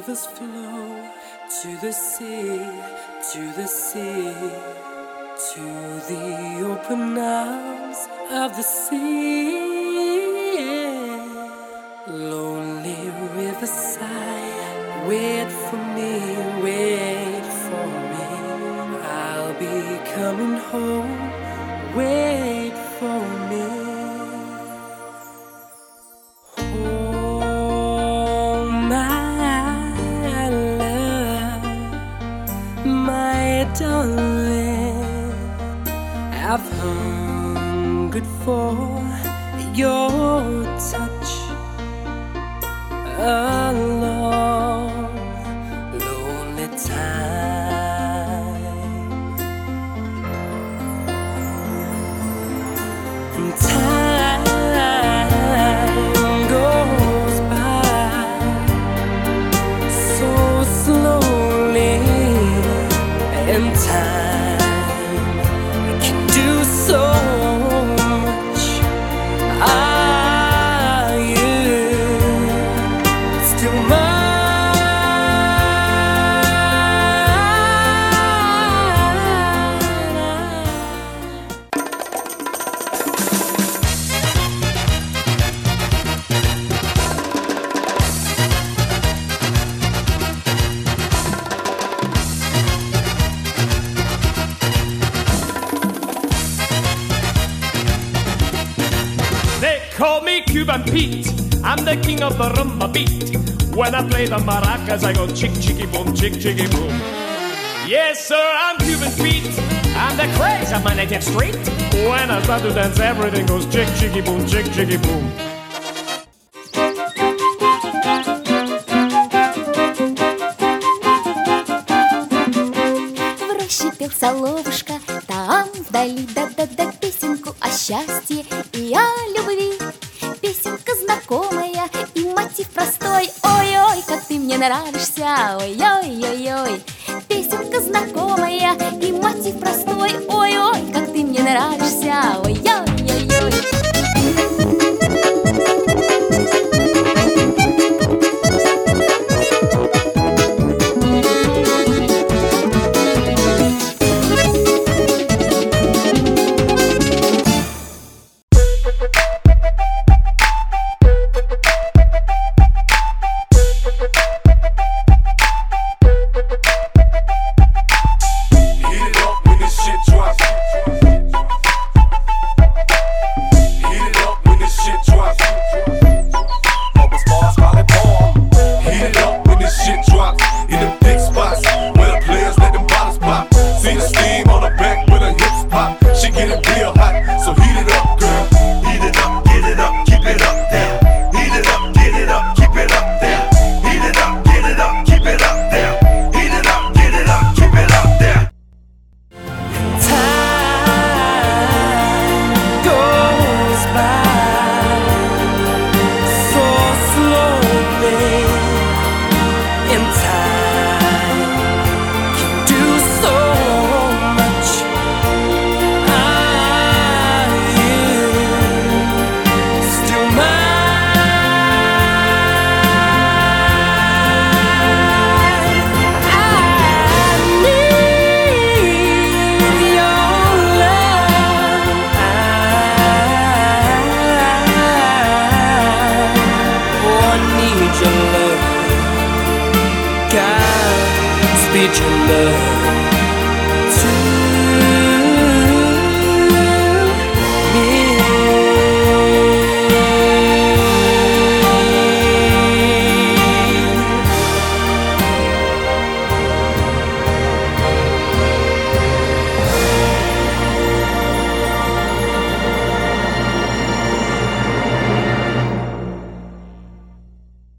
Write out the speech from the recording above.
rivers flow to the sea, to the sea, to the open arms of the sea. Lonely riverside, wait for me, wait for me. I'll be coming home, wait for me. Oh, my love, my darling, I've hungered for your touch a long, lonely time. And time goes by so slowly, and time can do so much. Are you still mine? They call me Cuban Pete, I'm the king of the rumba beat. When I play the maracas, I go chick, chicky, boom, chick, chicky, boom. Yes, sir, I'm Cuban Pete, I'm the craze of my native street. When I start to dance, everything goes chick, chicky, boom, chick, chicky, boom. В роще пел соловушка, там вдали да-да-да песенку о счастье и о любви. Песенка знакомая и мотив простой. Ой-ой, как ты мне нравишься, ой-ой-ой-ой. Песенка знакомая и мотив простой. Ой-ой, как ты мне нравишься, ой-ой-ой-ой. Speed your love.